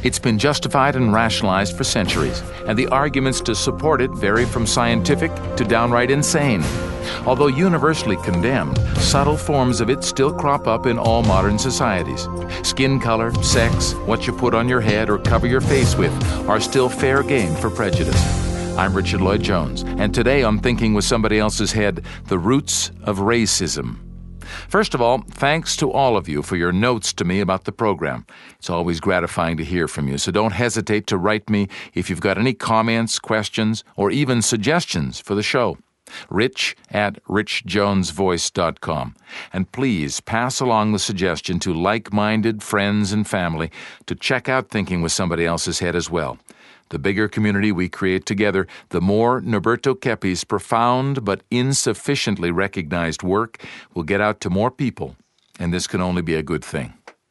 It's been justified and rationalized for centuries, and the arguments to support it vary from scientific to downright insane. Although universally condemned, subtle forms of it still crop up in all modern societies. Skin color, sex, what you put on your head or cover your face with are still fair game for prejudice. I'm Richard Lloyd Jones, and today on Thinking with Somebody Else's Head, the roots of racism. First of all, thanks to all of you for your notes to me about the program. It's always gratifying to hear from you, so don't hesitate to write me if you've got any comments, questions, or even suggestions for the show. rich@richjonesvoice.com. And please pass along the suggestion to like-minded friends and family to check out Thinking with Somebody Else's Head as well. The bigger community we create together, the more Norberto Keppe's profound but insufficiently recognized work will get out to more people, and this can only be a good thing.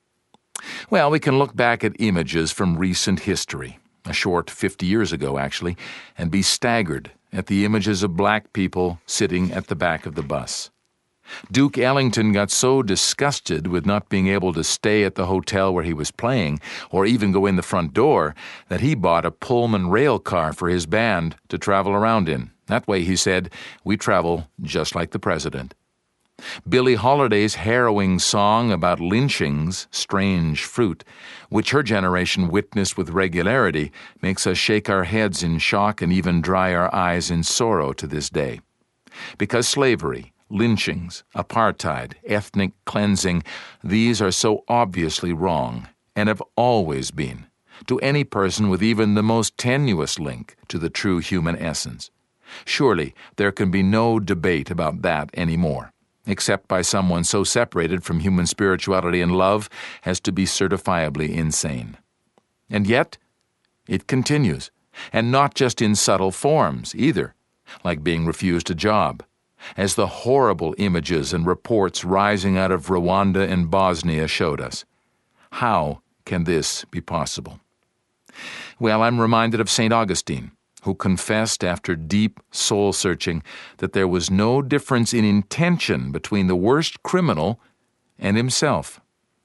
Well, we can look back at images from recent history, a short 50 years ago actually, and be staggered at the images of black people sitting at the back of the bus. Duke Ellington got so disgusted with not being able to stay at the hotel where he was playing or even go in the front door that he bought a Pullman rail car for his band to travel around in. That way, he said, we travel just like the president. Billie Holiday's harrowing song about lynchings, Strange Fruit, which her generation witnessed with regularity, makes us shake our heads in shock and even dry our eyes in sorrow to this day. Because slavery, lynchings, apartheid, ethnic cleansing, these are so obviously wrong and have always been to any person with even the most tenuous link to the true human essence. Surely there can be no debate about that anymore, except by someone so separated from human spirituality and love as to be certifiably insane. And yet, it continues, and not just in subtle forms either, like being refused a job, as the horrible images and reports rising out of Rwanda and Bosnia showed us. How can this be possible? Well, I'm reminded of St. Augustine, who confessed after deep soul-searching that there was no difference in intention between the worst criminal and himself.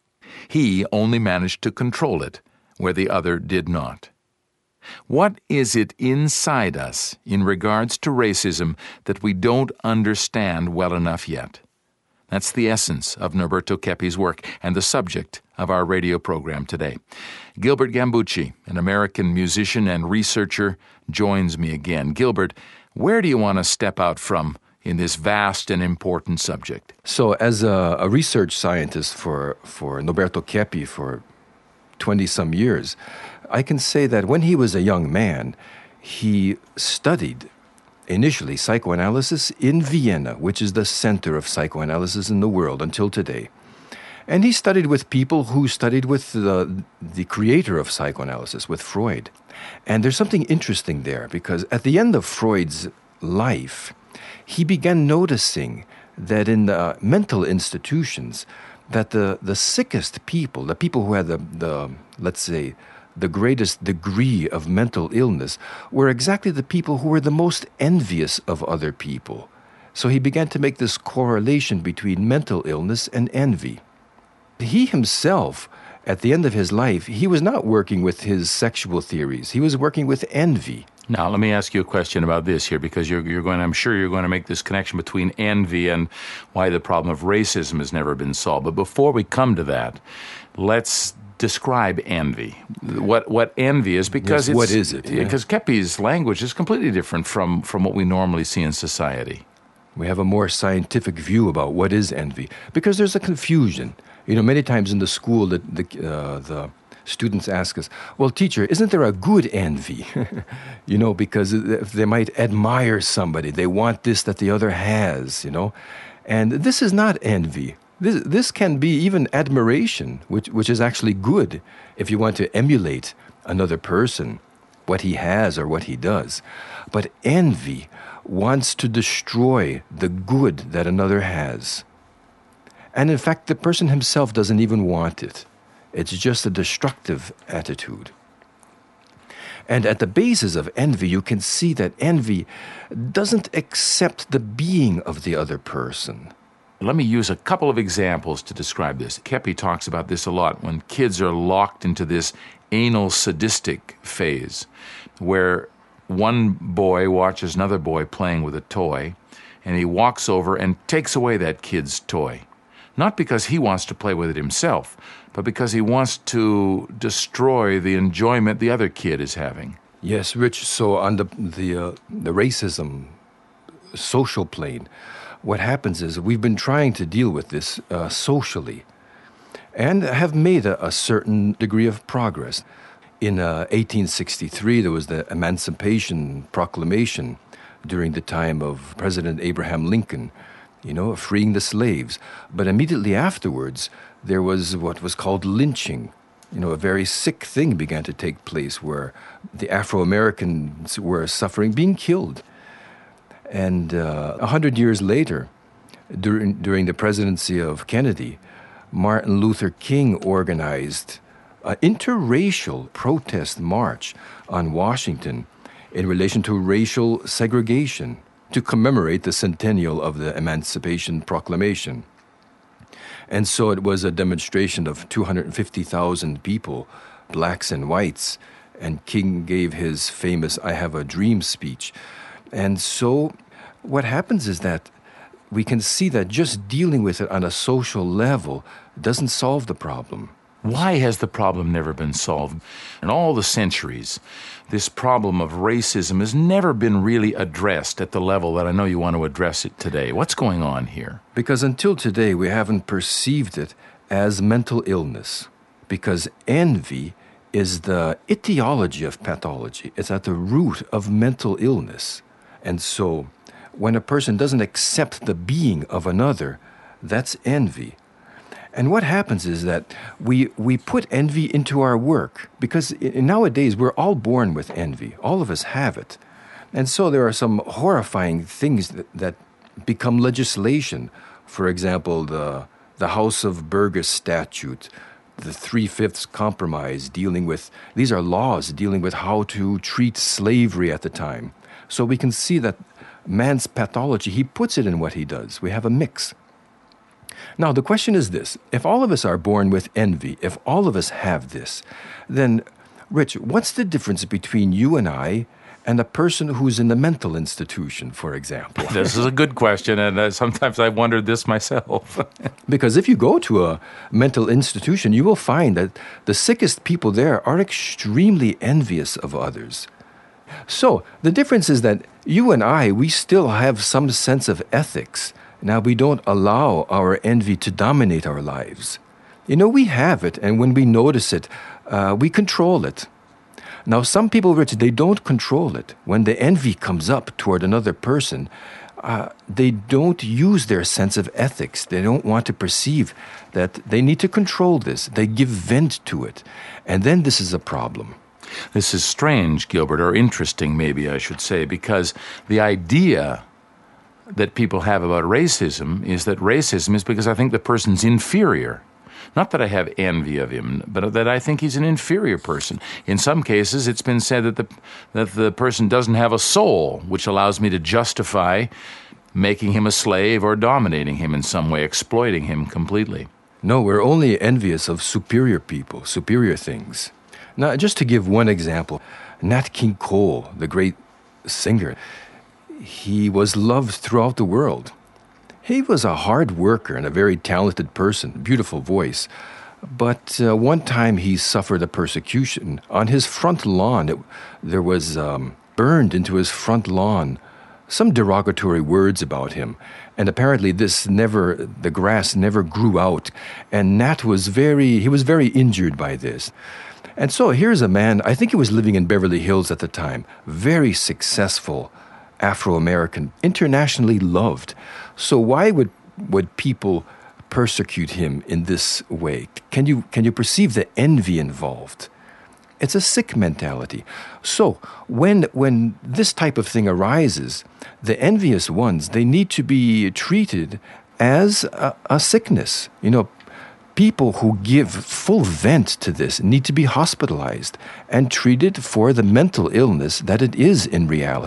He only managed to control it, where the other did not. What is it inside us in regards to racism that we don't understand well enough yet? That's the essence of Norberto Keppe's work and the subject of our radio program today. Gilbert Gambucci, an American musician and researcher, joins me again. Gilbert, where do you want to step out from in this vast and important subject? So as a research scientist for Norberto Keppe for 20-some years, I can say that when he was a young man, he studied initially psychoanalysis in Vienna, which is the center of psychoanalysis in the world until today. And he studied with people who studied with the creator of psychoanalysis, with Freud. And there's something interesting there, because at the end of Freud's life, he began noticing that in the mental institutions, that the sickest people, the people who had the let's say, the greatest degree of mental illness, were exactly the people who were the most envious of other people. So he began to make this correlation between mental illness and envy. He himself, at the end of his life, he was not working with his sexual theories. He was working with envy. Now, let me ask you a question about this here, because I'm sure you're going to make this connection between envy and why the problem of racism has never been solved. But before we come to that, let's describe envy. What envy is, because yes, what is it? Yeah. Because Keppe's language is completely different from what we normally see in society. We have a more scientific view about what is envy, because there's a confusion. You know, many times in the school, the students ask us, well, teacher, isn't there a good envy? You know, because they might admire somebody. They want this that the other has, you know. And this is not envy. This can be even admiration, which is actually good if you want to emulate another person, what he has or what he does. But envy wants to destroy the good that another has. And in fact, the person himself doesn't even want it. It's just a destructive attitude. And at the basis of envy, you can see that envy doesn't accept the being of the other person. Let me use a couple of examples to describe this. Kepi talks about this a lot when kids are locked into this anal sadistic phase where one boy watches another boy playing with a toy, and he walks over and takes away that kid's toy. Not because he wants to play with it himself, but because he wants to destroy the enjoyment the other kid is having. Yes, Rich. So on the racism social plane, what happens is we've been trying to deal with this socially and have made a certain degree of progress. In 1863, there was the Emancipation Proclamation during the time of President Abraham Lincoln, freeing the slaves. But immediately afterwards, there was what was called lynching. A very sick thing began to take place where the Afro-Americans were suffering, being killed. And 100 years later, during the presidency of Kennedy, Martin Luther King organized an interracial protest march on Washington in relation to racial segregation to commemorate the centennial of the Emancipation Proclamation. And so it was a demonstration of 250,000 people, blacks and whites, and King gave his famous "I Have a Dream" speech. And so what happens is that we can see that just dealing with it on a social level doesn't solve the problem. Why has the problem never been solved? In all the centuries, this problem of racism has never been really addressed at the level that I know you want to address it today. What's going on here? Because until today, we haven't perceived it as mental illness. Because envy is the etiology of pathology. It's at the root of mental illness. And so when a person doesn't accept the being of another, that's envy. And what happens is that we put envy into our work because nowadays we're all born with envy. All of us have it. And so there are some horrifying things that become legislation. For example, the House of Burgess Statute, the 3/5 Compromise these are laws dealing with how to treat slavery at the time. So we can see that man's pathology, he puts it in what he does. We have a mix. Now, the question is this. If all of us are born with envy, if all of us have this, then, Rich, what's the difference between you and I and a person who's in the mental institution, for example? This is a good question, and sometimes I've wondered this myself. Because if you go to a mental institution, you will find that the sickest people there are extremely envious of others. So the difference is that you and I, we still have some sense of ethics. Now, we don't allow our envy to dominate our lives. We have it, and when we notice it, we control it. Now, some people, Rich, they don't control it. When the envy comes up toward another person, they don't use their sense of ethics. They don't want to perceive that they need to control this. They give vent to it. And then this is a problem. This is strange, Gilbert, or interesting, maybe I should say, because the idea that people have about racism is that racism is because I think the person's inferior. Not that I have envy of him, but that I think he's an inferior person. In some cases, it's been said that the person doesn't have a soul, which allows me to justify making him a slave or dominating him in some way, exploiting him completely. No, we're only envious of superior people, superior things. Now, just to give one example, Nat King Cole, the great singer, he was loved throughout the world. He was a hard worker and a very talented person, beautiful voice. But one time he suffered a persecution. On his front lawn, there was burned into his front lawn some derogatory words about him. And apparently the grass never grew out. And Nat was very injured by this. And so here's a man, I think he was living in Beverly Hills at the time, very successful Afro-American, internationally loved. So why would people persecute him in this way? Can you perceive the envy involved? It's a sick mentality. So when this type of thing arises, the envious ones, they need to be treated as a sickness. People who give full vent to this need to be hospitalized and treated for the mental illness that it is in reality.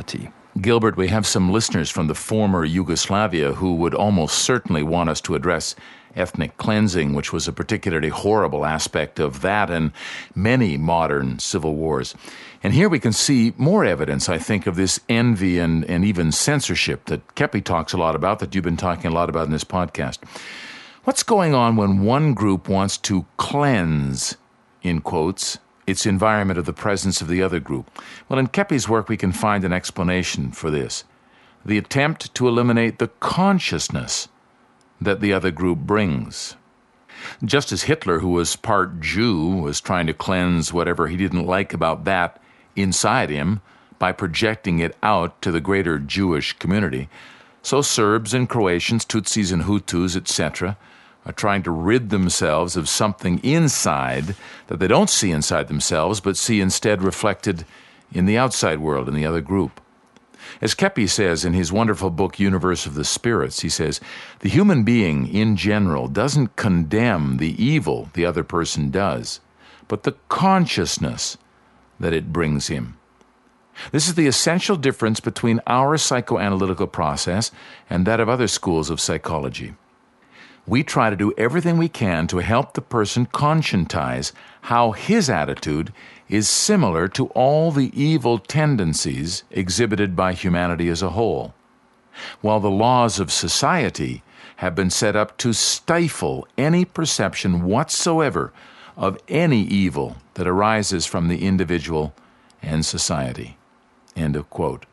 Gilbert, we have some listeners from the former Yugoslavia who would almost certainly want us to address ethnic cleansing, which was a particularly horrible aspect of that and many modern civil wars. And here we can see more evidence, I think, of this envy and even censorship that Kepi talks a lot about, that you've been talking a lot about in this podcast. What's going on when one group wants to cleanse, in quotes, its environment of the presence of the other group? Well, in Kepi's work, we can find an explanation for this. The attempt to eliminate the consciousness that the other group brings. Just as Hitler, who was part Jew, was trying to cleanse whatever he didn't like about that inside him by projecting it out to the greater Jewish community, so Serbs and Croatians, Tutsis and Hutus, etc., are trying to rid themselves of something inside that they don't see inside themselves, but see instead reflected in the outside world, in the other group. As Kepi says in his wonderful book, Universe of the Spirits, he says, the human being in general doesn't condemn the evil the other person does, but the consciousness that it brings him. This is the essential difference between our psychoanalytical process and that of other schools of psychology. We try to do everything we can to help the person conscientize how his attitude is similar to all the evil tendencies exhibited by humanity as a whole, while the laws of society have been set up to stifle any perception whatsoever of any evil that arises from the individual and society. End of quote.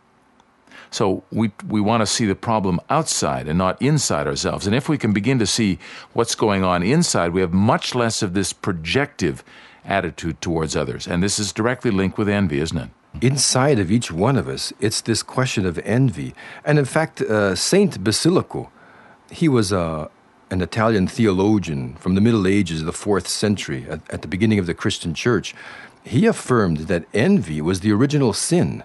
So we want to see the problem outside and not inside ourselves. And if we can begin to see what's going on inside, we have much less of this projective attitude towards others. And this is directly linked with envy, isn't it? Inside of each one of us, it's this question of envy. And in fact, Saint Basilico, he was an Italian theologian from the Middle Ages, the 4th century, at the beginning of the Christian church. He affirmed that envy was the original sin.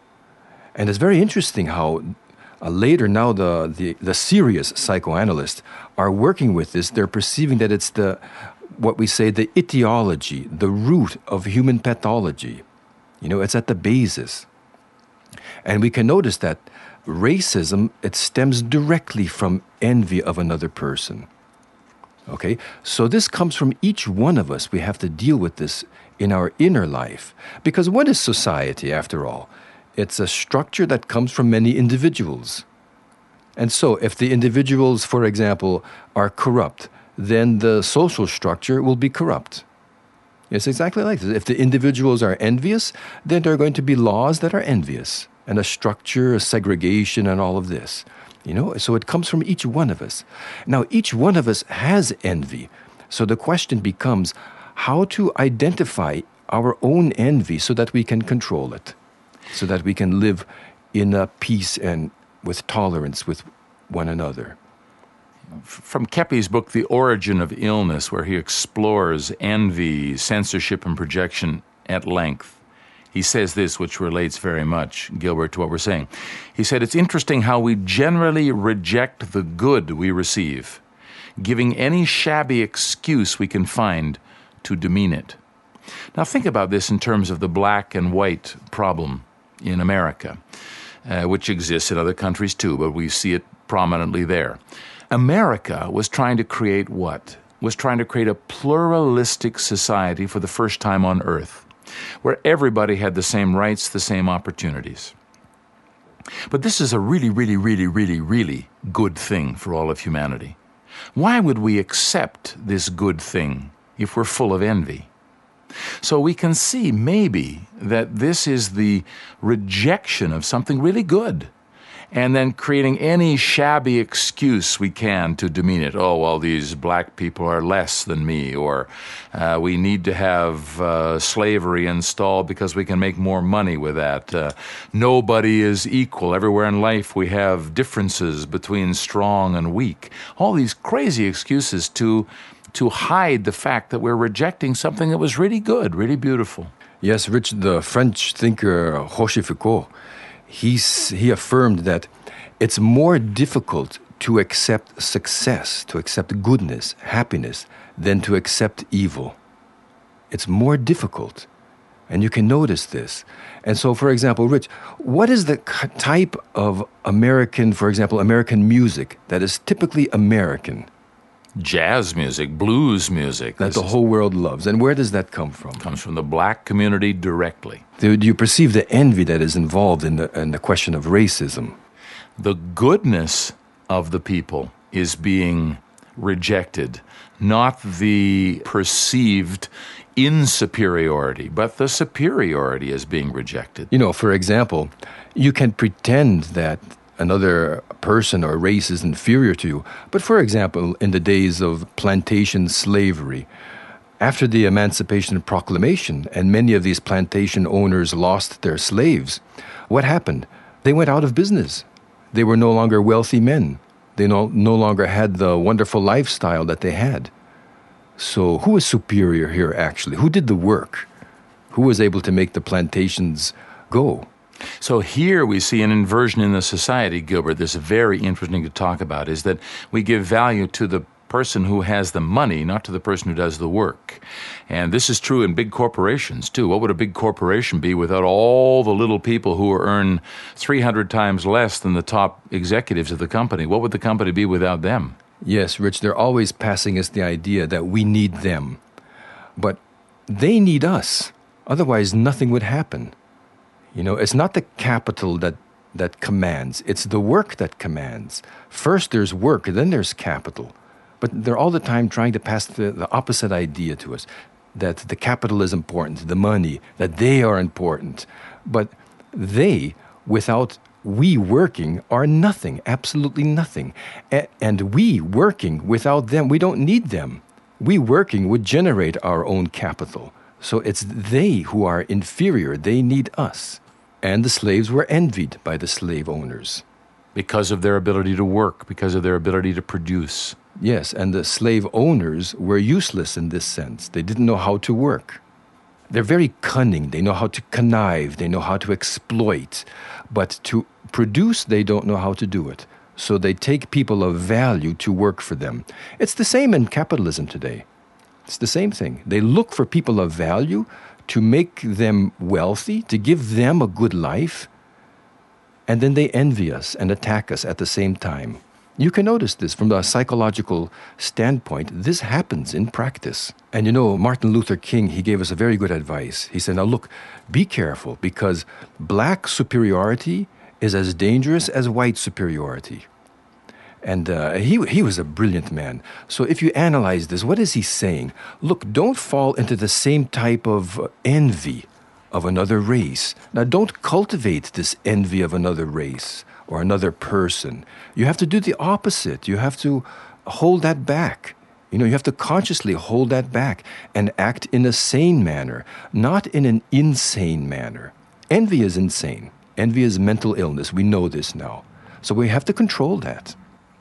And it's very interesting how later now the serious psychoanalysts are working with this. They're perceiving that it's what we say the etiology, the root of human pathology. It's at the basis. And we can notice that racism, it stems directly from envy of another person. Okay? So this comes from each one of us. We have to deal with this in our inner life. Because what is society, after all? It's a structure that comes from many individuals. And so if the individuals, for example, are corrupt, then the social structure will be corrupt. It's exactly like this. If the individuals are envious, then there are going to be laws that are envious, and a structure, a segregation, and all of this. So it comes from each one of us. Now, each one of us has envy. So the question becomes how to identify our own envy so that we can control it, so that we can live in peace and with tolerance with one another. From Kepi's book, The Origin of Illness, where he explores envy, censorship, and projection at length, he says this, which relates very much, Gilbert, to what we're saying. He said, it's interesting how we generally reject the good we receive, giving any shabby excuse we can find to demean it. Now think about this in terms of the black and white problem in America, which exists in other countries too, but we see it prominently there. America was trying to create what? Was trying to create a pluralistic society for the first time on earth, where everybody had the same rights, the same opportunities. But this is a really, really, really, really, really good thing for all of humanity. Why would we accept this good thing if we're full of envy? So we can see maybe that this is the rejection of something really good, and then creating any shabby excuse we can to demean it. Oh, well, these black people are less than me, or we need to have slavery installed because we can make more money with that. Nobody is equal. Everywhere in life we have differences between strong and weak. All these crazy excuses to hide the fact that we're rejecting something that was really good, really beautiful. Yes, Rich, the French thinker Rochefoucauld, he affirmed that it's more difficult to accept success, to accept goodness, happiness, than to accept evil. It's more difficult. And you can notice this. And so, for example, Rich, what is the type of American, for example, American music that is typically American? Jazz music, blues music. That the whole world loves. And where does that come from? Comes from the black community directly. Do you perceive the envy that is involved in the question of racism? The goodness of the people is being rejected, not the perceived insuperiority, but the superiority is being rejected. You know, for example, you can pretend that another person or race is inferior to you. But for example, in the days of plantation slavery, after the Emancipation Proclamation, and many of these plantation owners lost their slaves, what happened? They went out of business. They were no longer wealthy men. They no longer had the wonderful lifestyle that they had. So who is superior here, actually? Who did the work? Who was able to make the plantations go? So here we see an inversion in the society, Gilbert, that's very interesting to talk about, is that we give value to the person who has the money, not to the person who does the work. And this is true in big corporations, too. What would a big corporation be without all the little people who earn 300 times less than the top executives of the company? What would the company be without them? Yes, Rich, they're always passing us the idea that we need them. But they need us. Otherwise, nothing would happen. You know, it's not the capital that commands. It's the work that commands. First there's work, then there's capital. But they're all the time trying to pass the opposite idea to us, that the capital is important, the money, that they are important. But they, without we working, are nothing, absolutely nothing. And we working without them, we don't need them. We working would generate our own capital. So it's they who are inferior. They need us. And the slaves were envied by the slave owners. Because of their ability to work, because of their ability to produce. Yes, and the slave owners were useless in this sense. They didn't know how to work. They're very cunning. They know how to connive. They know how to exploit. But to produce, they don't know how to do it. So they take people of value to work for them. It's the same in capitalism today. It's the same thing. They look for people of value to make them wealthy, to give them a good life, and then they envy us and attack us at the same time. You can notice this from a psychological standpoint. This happens in practice. And you know, Martin Luther King, he gave us a very good advice. He said, now look, be careful, because black superiority is as dangerous as white superiority. And he was a brilliant man. So if you analyze this, what is he saying? Look, don't fall into the same type of envy of another race. Now, don't cultivate this envy of another race or another person. You have to do the opposite. You have to hold that back. You know, you have to consciously hold that back and act in a sane manner, not in an insane manner. Envy is insane. Envy is mental illness. We know this now. So we have to control that.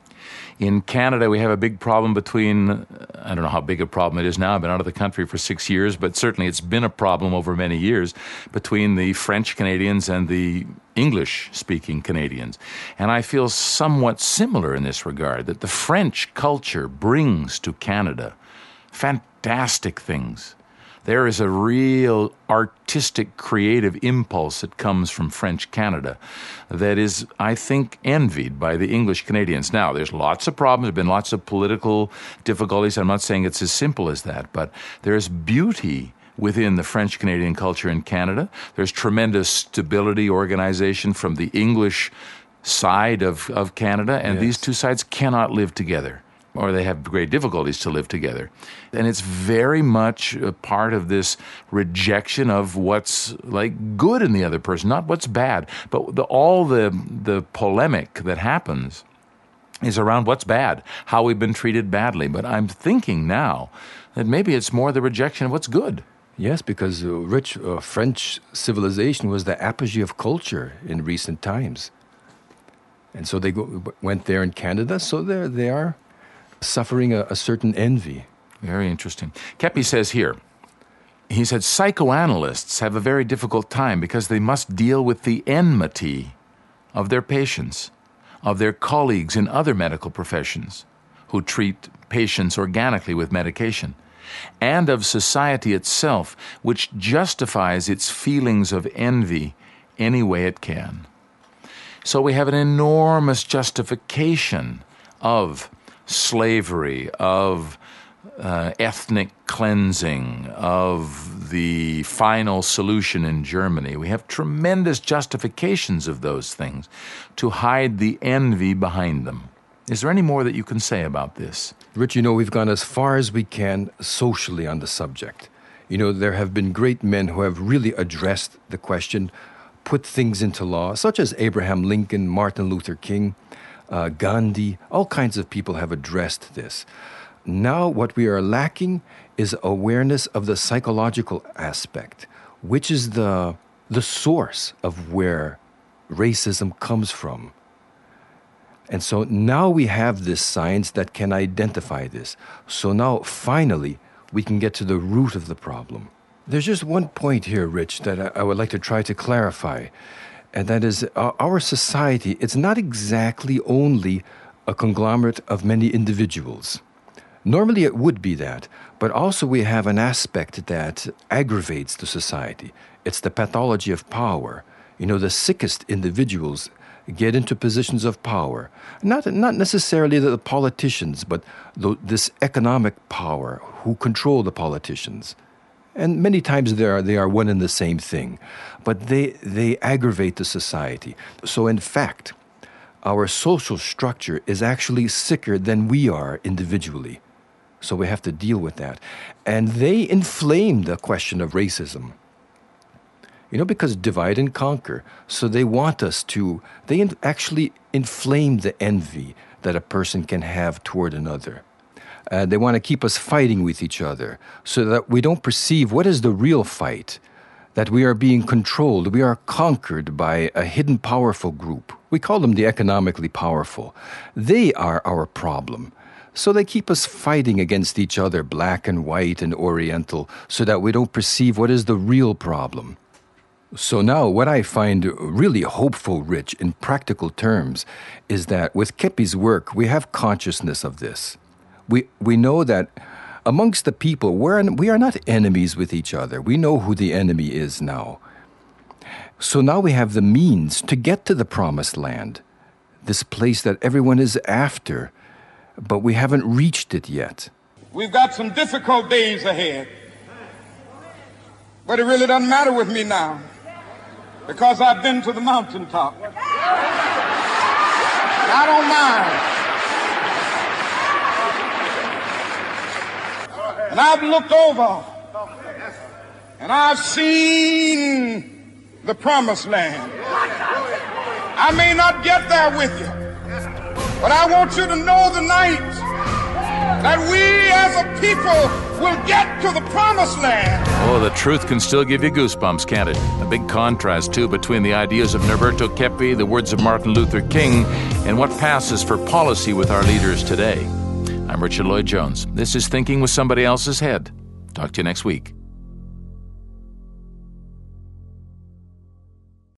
In Canada, we have a big problem between, I don't know how big a problem it is now. I've been out of the country for 6 years, but certainly it's been a problem over many years between the French Canadians and the English-speaking Canadians. And I feel somewhat similar in this regard, that the French culture brings to Canada fantastic things. There is a real artistic, creative impulse that comes from French Canada that is, I think, envied by the English Canadians. Now, there's lots of problems. There have been lots of political difficulties. I'm not saying it's as simple as that, but there's beauty within the French Canadian culture in Canada. There's tremendous stability, organization from the English side of Canada, and these two sides cannot live together, or they have great difficulties to live together. And it's very much a part of this rejection of what's like good in the other person, not what's bad. But all the polemic that happens is around what's bad, how we've been treated badly. But I'm thinking now that maybe it's more the rejection of what's good. Yes, because rich French civilization was the apogee of culture in recent times. And so they went there in Canada, so there they are, suffering a certain envy. Very interesting. Kepi says here, he said, psychoanalysts have a very difficult time because they must deal with the enmity of their patients, of their colleagues in other medical professions who treat patients organically with medication. and of society itself, which justifies its feelings of envy any way it can. So we have an enormous justification of slavery, of ethnic cleansing, of the final solution in Germany. We have tremendous justifications of those things to hide the envy behind them. Is there any more that you can say about this? Rich, we've gone as far as we can socially on the subject. There have been great men who have really addressed the question, put things into law, such as Abraham Lincoln, Martin Luther King, Gandhi. All kinds of people have addressed this. Now what we are lacking is awareness of the psychological aspect, which is the source of where racism comes from. And so now we have this science that can identify this. So now finally we can get to the root of the problem. There's just one point here, Rich, that I would like to try to clarify. And that is our society, it's not exactly only a conglomerate of many individuals. Normally it would be that, but also we have an aspect that aggravates the society. It's the pathology of power. The sickest individuals get into positions of power. Not necessarily the politicians, but this economic power who control the politicians. And many times they are one and the same thing. But they aggravate the society. So in fact, our social structure is actually sicker than we are individually. So we have to deal with that. And they inflame the question of racism. Because divide and conquer. So they want us to, actually inflame the envy that a person can have toward another. They want to keep us fighting with each other so that we don't perceive what is the real fight, that we are being controlled, we are conquered by a hidden powerful group. We call them the economically powerful. They are our problem. So they keep us fighting against each other, black and white and oriental, so that we don't perceive what is the real problem. So now what I find really hopeful, Rich, in practical terms, is that with Keppe's work, we have consciousness of this. We know that amongst the people, we are not enemies with each other. We know who the enemy is now. So now we have the means to get to the promised land, this place that everyone is after, but we haven't reached it yet. We've got some difficult days ahead, but it really doesn't matter with me now because I've been to the mountaintop. I don't mind. And I've looked over and I've seen the promised land. I may not get there with you, but I want you to know tonight that we as a people will get to the promised land. Oh, the truth can still give you goosebumps, can't it? A big contrast, too, between the ideas of Norberto Keppe, the words of Martin Luther King, and what passes for policy with our leaders today. I'm Richard Lloyd-Jones. This is Thinking with Somebody Else's Head. Talk to you next week.